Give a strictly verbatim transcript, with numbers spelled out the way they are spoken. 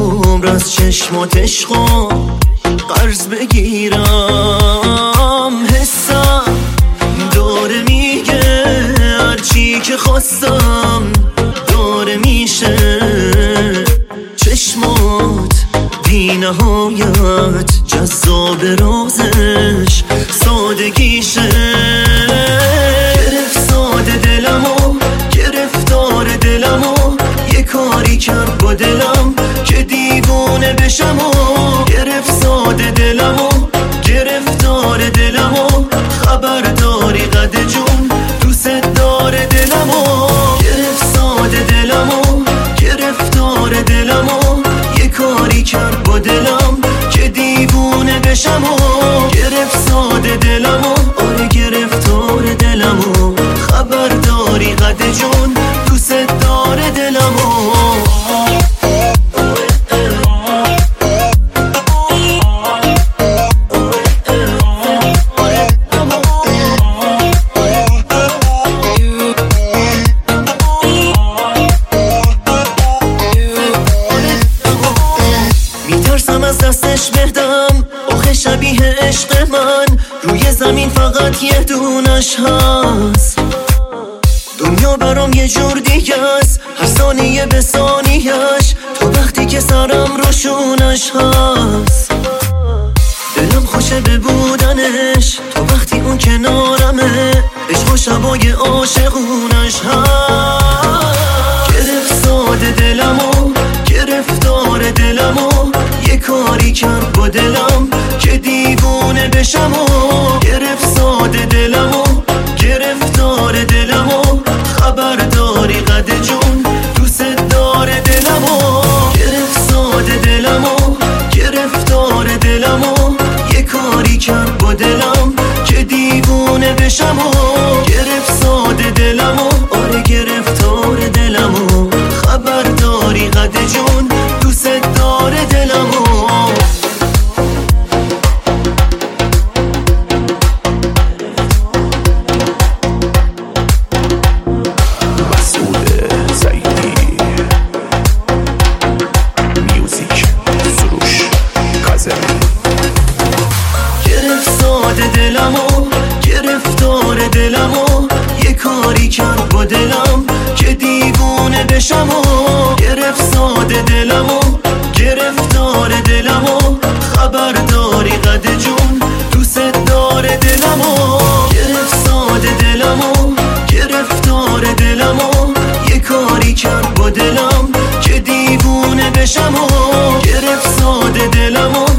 عمر از چشماتش خون قرض بگیرم. حسم داره میگه هرچی که خواستم داره میشه. چشمات بی نهایت جذاب، رازش سادگیشه. گرفت ساده دلمو، گرفتار دلمو، یه کاری کرد با دلم که دیوونه بشم. و گرفت ساده دلمو، گرفتار دلمو، خبرداری قد جون دوست داره دلمو. گرفت ساده دلمو، گرفتار دلمو، یه کاری کرد با دلم که دیوونه بشم. و گرفت ساده دلمو، آره گرفتار دلمو، خبرداری قد جون دوست داره دلمو. میترسم از دستش بدم، آخه شبیه عشق من روی زمین فقط یه دونش هست. دنیا برام یه جور دیگه است، هر ثانیه به ثانیه‌اش، تا وقتی که سرم روشونش هست. دلم خوشه به بودنش، تا وقتی اون کنارمه، عشق و شبای عاشقونش هست. گرفت ساده دلمو، گرفتار دلمو، یه کاری کرد با دلم که دیوونه بشم. و گرفت ساده دلمو، گرفتار دلمو، خبرداری قد جون دوست داره دلمو. گرفت ساده دلمو، گرفتار دلمو، یه کاری کرد با دلم که دیوونه بشم. و گرفت ساده دلمو، آره گرفتار دلمو، خبرداری قد جون دوست داره دلمو. دلمو، گرفتار دلمو، یه کاری کرد با دلم که دیوونه بشم. و گرفت ساده دلمو، گرفتار دلمو، خبرداری قد جون دوست داره دلمو. گرفت ساده دلمو، گرفتار دلمو، یه کاری کرد با دلم که دیوونه بشم. و گرفت ساده دلمو،